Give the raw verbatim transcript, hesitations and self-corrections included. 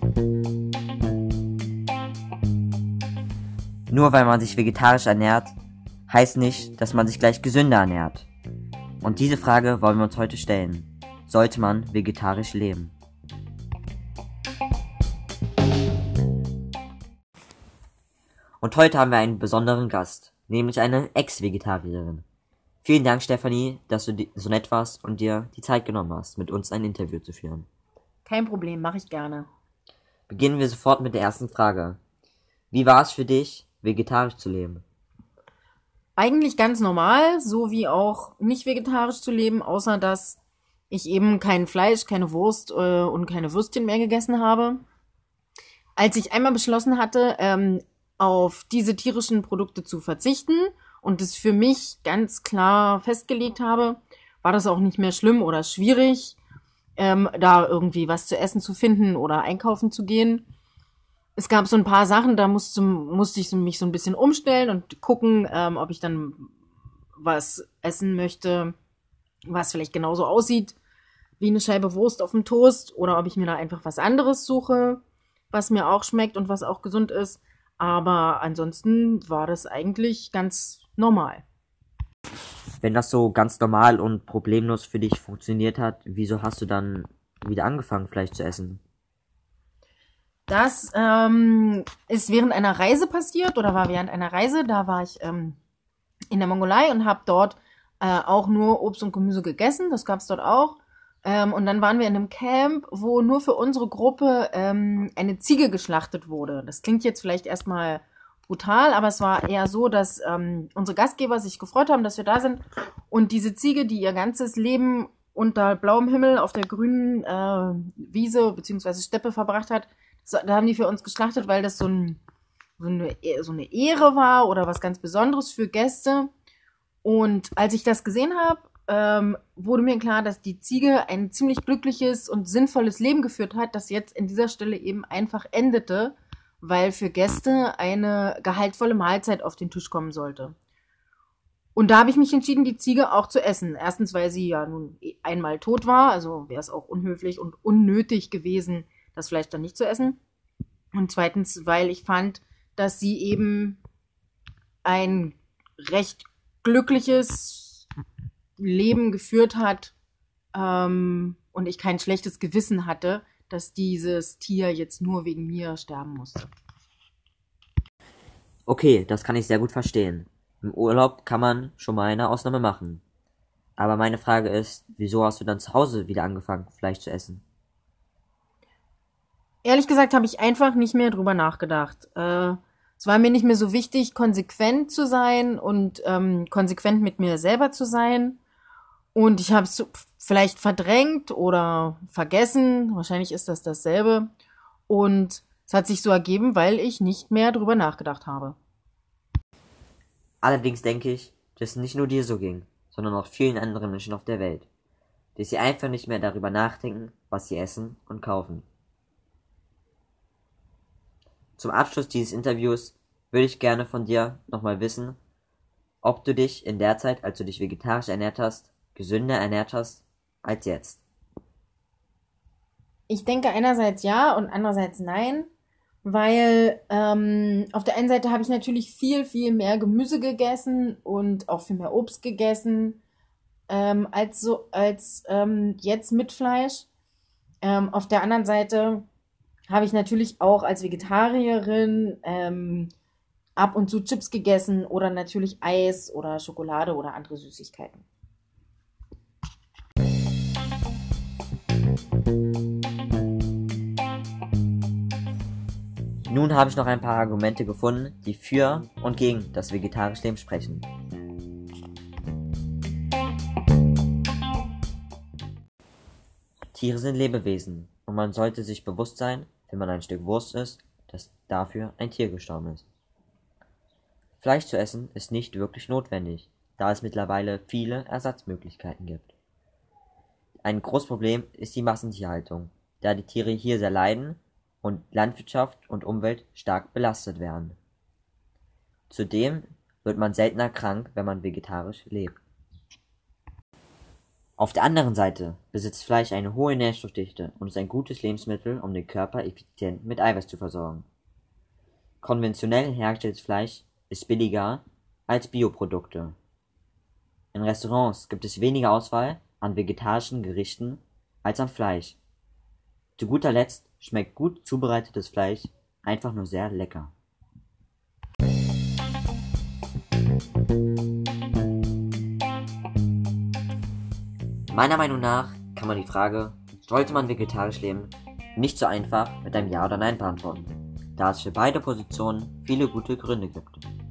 Nur weil man sich vegetarisch ernährt, heißt nicht, dass man sich gleich gesünder ernährt. Und diese Frage wollen wir uns heute stellen. Sollte man vegetarisch leben? Und heute haben wir einen besonderen Gast, nämlich eine Ex-Vegetarierin. Vielen Dank, Stefanie, dass du so nett warst und dir die Zeit genommen hast, mit uns ein Interview zu führen. Kein Problem, mache ich gerne. Beginnen wir sofort mit der ersten Frage. Wie war es für dich, vegetarisch zu leben? Eigentlich ganz normal, so wie auch nicht vegetarisch zu leben, außer dass ich eben kein Fleisch, keine Wurst äh, und keine Würstchen mehr gegessen habe. Als ich einmal beschlossen hatte, ähm, auf diese tierischen Produkte zu verzichten und es für mich ganz klar festgelegt habe, war das auch nicht mehr schlimm oder schwierig, ähm, da irgendwie was zu essen zu finden oder einkaufen zu gehen. Es gab so ein paar Sachen, da musste, musste ich mich so ein bisschen umstellen und gucken, ähm, ob ich dann was essen möchte, was vielleicht genauso aussieht wie eine Scheibe Wurst auf dem Toast, oder ob ich mir da einfach was anderes suche, was mir auch schmeckt und was auch gesund ist. Aber ansonsten war das eigentlich ganz normal. Wenn das so ganz normal und problemlos für dich funktioniert hat, wieso hast du dann wieder angefangen, Fleisch zu essen? Das ähm, ist während einer Reise passiert oder war während einer Reise. Da war ich ähm, in der Mongolei und habe dort äh, auch nur Obst und Gemüse gegessen. Das gab's dort auch. Ähm, und dann waren wir in einem Camp, wo nur für unsere Gruppe ähm, eine Ziege geschlachtet wurde. Das klingt jetzt vielleicht erstmal brutal, aber es war eher so, dass ähm, unsere Gastgeber sich gefreut haben, dass wir da sind. Und diese Ziege, die ihr ganzes Leben unter blauem Himmel auf der grünen äh, Wiese bzw. Steppe verbracht hat, so, da haben die für uns geschlachtet, weil das so, ein, so, eine, so eine Ehre war oder was ganz Besonderes für Gäste. Und als ich das gesehen habe, ähm, wurde mir klar, dass die Ziege ein ziemlich glückliches und sinnvolles Leben geführt hat, das jetzt in dieser Stelle eben einfach endete, weil für Gäste eine gehaltvolle Mahlzeit auf den Tisch kommen sollte. Und da habe ich mich entschieden, die Ziege auch zu essen. Erstens, weil sie ja nun einmal tot war, also wäre es auch unhöflich und unnötig gewesen, das Fleisch dann nicht zu essen. Und zweitens, weil ich fand, dass sie eben ein recht glückliches Leben geführt hat ähm, und ich kein schlechtes Gewissen hatte, dass dieses Tier jetzt nur wegen mir sterben musste. Okay, das kann ich sehr gut verstehen. Im Urlaub kann man schon mal eine Ausnahme machen. Aber meine Frage ist, wieso hast du dann zu Hause wieder angefangen, Fleisch zu essen? Ehrlich gesagt habe ich einfach nicht mehr drüber nachgedacht. Äh, es war mir nicht mehr so wichtig, konsequent zu sein und ähm, konsequent mit mir selber zu sein. Und ich habe es vielleicht verdrängt oder vergessen. Wahrscheinlich ist das dasselbe. Und es hat sich so ergeben, weil ich nicht mehr drüber nachgedacht habe. Allerdings denke ich, dass es nicht nur dir so ging, sondern auch vielen anderen Menschen auf der Welt, dass sie einfach nicht mehr darüber nachdenken, was sie essen und kaufen. Zum Abschluss dieses Interviews würde ich gerne von dir nochmal wissen, ob du dich in der Zeit, als du dich vegetarisch ernährt hast, gesünder ernährt hast als jetzt. Ich denke einerseits ja und andererseits nein, weil ähm, auf der einen Seite habe ich natürlich viel, viel mehr Gemüse gegessen und auch viel mehr Obst gegessen ähm, als so als ähm, jetzt mit Fleisch. Ähm, auf der anderen Seite habe ich natürlich auch als Vegetarierin ähm, ab und zu Chips gegessen oder natürlich Eis oder Schokolade oder andere Süßigkeiten. Nun habe ich noch ein paar Argumente gefunden, die für und gegen das vegetarische Leben sprechen. Tiere sind Lebewesen und man sollte sich bewusst sein, wenn man ein Stück Wurst isst, dass dafür ein Tier gestorben ist. Fleisch zu essen ist nicht wirklich notwendig, da es mittlerweile viele Ersatzmöglichkeiten gibt. Ein großes Problem ist die Massentierhaltung, da die Tiere hier sehr leiden und Landwirtschaft und Umwelt stark belastet werden. Zudem wird man seltener krank, wenn man vegetarisch lebt. Auf der anderen Seite besitzt Fleisch eine hohe Nährstoffdichte und ist ein gutes Lebensmittel, um den Körper effizient mit Eiweiß zu versorgen. Konventionell hergestelltes Fleisch ist billiger als Bioprodukte. In Restaurants gibt es weniger Auswahl an vegetarischen Gerichten als an Fleisch. Zu guter Letzt schmeckt gut zubereitetes Fleisch einfach nur sehr lecker. Meiner Meinung nach kann man die Frage, sollte man vegetarisch leben, nicht so einfach mit einem Ja oder Nein beantworten, da es für beide Positionen viele gute Gründe gibt.